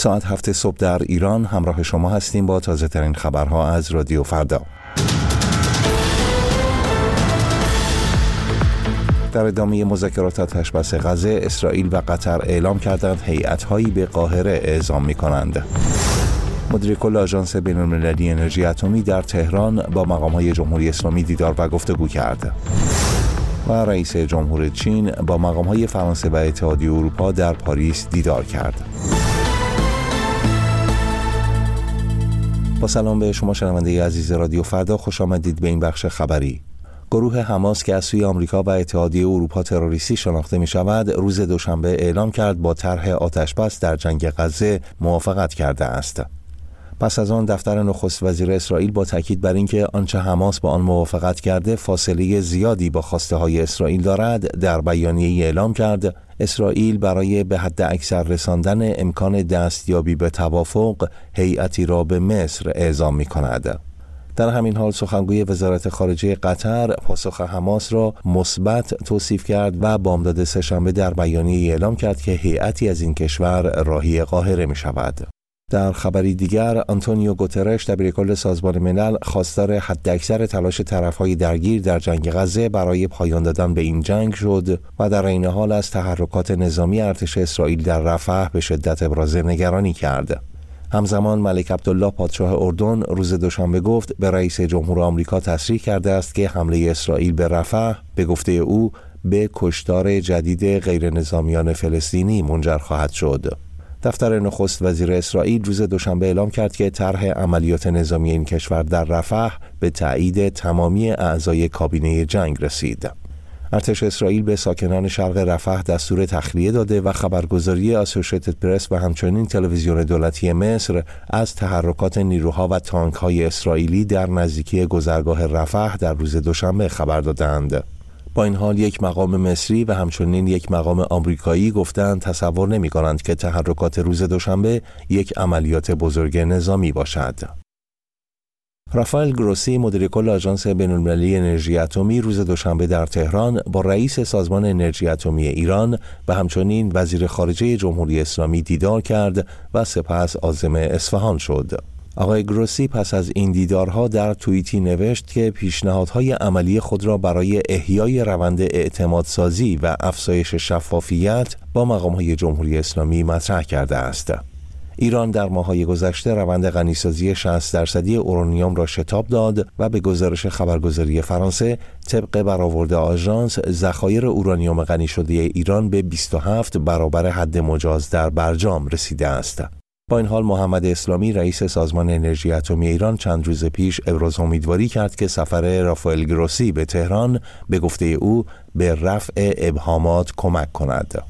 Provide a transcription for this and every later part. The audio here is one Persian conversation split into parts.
ساعت 7 صبح در ایران همراه شما هستیم با تازه ترین خبرها از رادیو فردا. در ادامه مذاکرات آتش‌بس غزه، اسرائیل و قطر اعلام کردند هیئت‌هایی به قاهره اعزام می‌کنند. مدیر کل آژانس بین‌المللی انرژی اتمی در تهران با مقام‌های جمهوری اسلامی دیدار و گفتگو کرد. و رئیس جمهور چین با مقام‌های فرانسه و اتحادیه اروپا در پاریس دیدار کرد. با سلام به شما شنونده عزیز رادیو فردا، خوش آمدید به این بخش خبری. گروه حماس که از سوی آمریکا و اتحادیه اروپا تروریستی شناخته می شود، روز دوشنبه اعلام کرد با طرح آتش‌بس در جنگ غزه موافقت کرده است. پس از آن دفتر نخست وزیر اسرائیل با تاکید بر اینکه آنچه حماس با آن موافقت کرده فاصله زیادی با خواسته های اسرائیل دارد، در بیانیه‌ای اعلام کرد اسرائیل برای به حد اکثر رساندن امکان دستیابی به توافق هیئتی را به مصر اعزام می کند. در همین حال سخنگوی وزارت خارجه قطر پاسخ حماس را مثبت توصیف کرد و بامداد سه‌شنبه در بیانیه‌ای اعلام کرد که هیئتی از این کشور راهی قاهره می شود. در خبری دیگر، آنتونیو گوترش دبیرکل سازمان ملل خواستار حداکثر تلاش طرف‌های درگیر در جنگ غزه برای پایان دادن به این جنگ شد و در عین حال از تحرکات نظامی ارتش اسرائیل در رفح به شدت ابراز نگرانی کرد. همزمان ملک عبدالله پادشاه اردن روز دوشنبه گفت به رئیس جمهور آمریکا تصریح کرده است که حمله اسرائیل به رفح به گفته او به کشتار جدید غیر نظامیان فلسطینی منجر خواهد شد. دفتر نخست وزیر اسرائیل روز دوشنبه اعلام کرد که طرح عملیات نظامی این کشور در رفح به تایید تمامی اعضای کابینه جنگ رسید. ارتش اسرائیل به ساکنان شرق رفح دستور تخلیه داده و خبرگزاری آسوشیتد پرس و همچنین تلویزیون دولتی مصر از تحرکات نیروها و تانک‌های اسرائیلی در نزدیکی گذرگاه رفح در روز دوشنبه خبر دادند. با این حال یک مقام مصری و همچنین یک مقام آمریکایی گفتند تصور نمی‌کنند که تحرکات روز دوشنبه یک عملیات بزرگ نظامی باشد. رافائل گروسی مدیر کل آژانس بین‌المللی انرژی اتمی روز دوشنبه در تهران با رئیس سازمان انرژی اتمی ایران و همچنین وزیر خارجه جمهوری اسلامی دیدار کرد و سپس عازم اصفهان شد. آقای گروسی پس از این دیدارها در توییتی نوشت که پیشنهادهای عملی خود را برای احیای روند اعتمادسازی و افزایش شفافیت با مقام‌های جمهوری اسلامی مطرح کرده است. ایران در ماه‌های گذشته روند غنیسازی 60% اورانیوم را شتاب داد و به گزارش خبرگزاری فرانسه طبق برآورد آژانس ذخایر اورانیوم غنی شده ایران به 27 برابر حد مجاز در برجام رسیده است. با این حال محمد اسلامی رئیس سازمان انرژی اتمی ایران چند روز پیش ابراز امیدواری کرد که سفر رافائل گروسی به تهران به گفته او به رفع ابهامات کمک کند.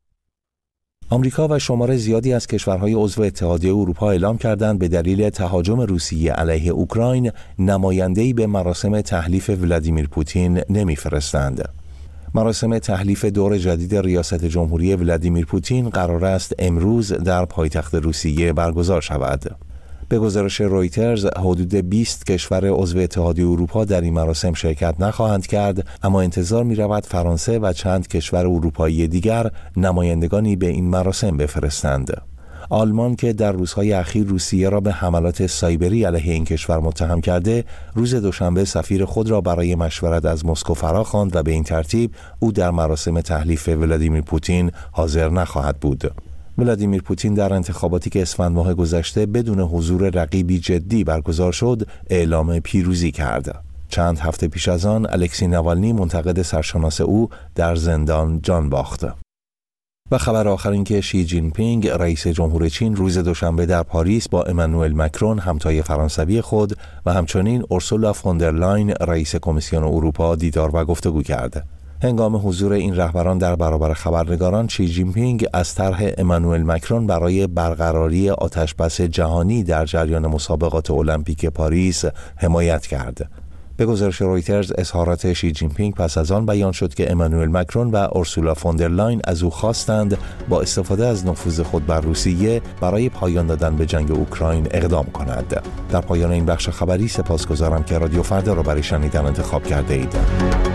آمریکا و شمار زیادی از کشورهای عضو اتحادیه اروپا اعلام کردند به دلیل تهاجم روسیه علیه اوکراین نماینده‌ای به مراسم تحلیف ولادیمیر پوتین نمی‌فرستند. مراسم تحلیف دور جدید ریاست جمهوری ولادیمیر پوتین قرار است امروز در پایتخت روسیه برگزار شود. به گزارش رویترز حدود 20 کشور عضو اتحادیه اروپا در این مراسم شرکت نخواهند کرد، اما انتظار می‌رود فرانسه و چند کشور اروپایی دیگر نمایندگانی به این مراسم بفرستند. آلمان که در روزهای اخیر روسیه را به حملات سایبری علیه این کشور متهم کرده، روز دوشنبه سفیر خود را برای مشورت از مسکو فراخواند و به این ترتیب او در مراسم تحلیف ولادیمیر پوتین حاضر نخواهد بود. ولادیمیر پوتین در انتخاباتی که اسفند ماه گذشته بدون حضور رقیبی جدی برگزار شد، اعلام پیروزی کرد. چند هفته پیش از آن الکسی ناوالنی منتقد سرشناس او در زندان جان باخت. و خبر آخر این که شی جین پینگ رئیس جمهور چین روز دوشنبه در پاریس با امانوئل مکرون همتای فرانسوی خود و همچنین اورسولا فوندرلاین رئیس کمیسیون اروپا دیدار و گفتگو کرد. هنگام حضور این رهبران در برابر خبرنگاران، شی جین پینگ از طرح امانوئل مکرون برای برقراری آتش‌بس جهانی در جریان مسابقات المپیک پاریس حمایت کرد. به گزارش رویترز اظهارات شی جین پینگ پس از آن بیان شد که امانوئل مکرون و اورسولا فوندرلاین از او خواستند با استفاده از نفوذ خود بر روسیه برای پایان دادن به جنگ اوکراین اقدام کند. در پایان این بخش خبری سپاسگزارم که رادیو فردا را برای شنیدن انتخاب کرده اید.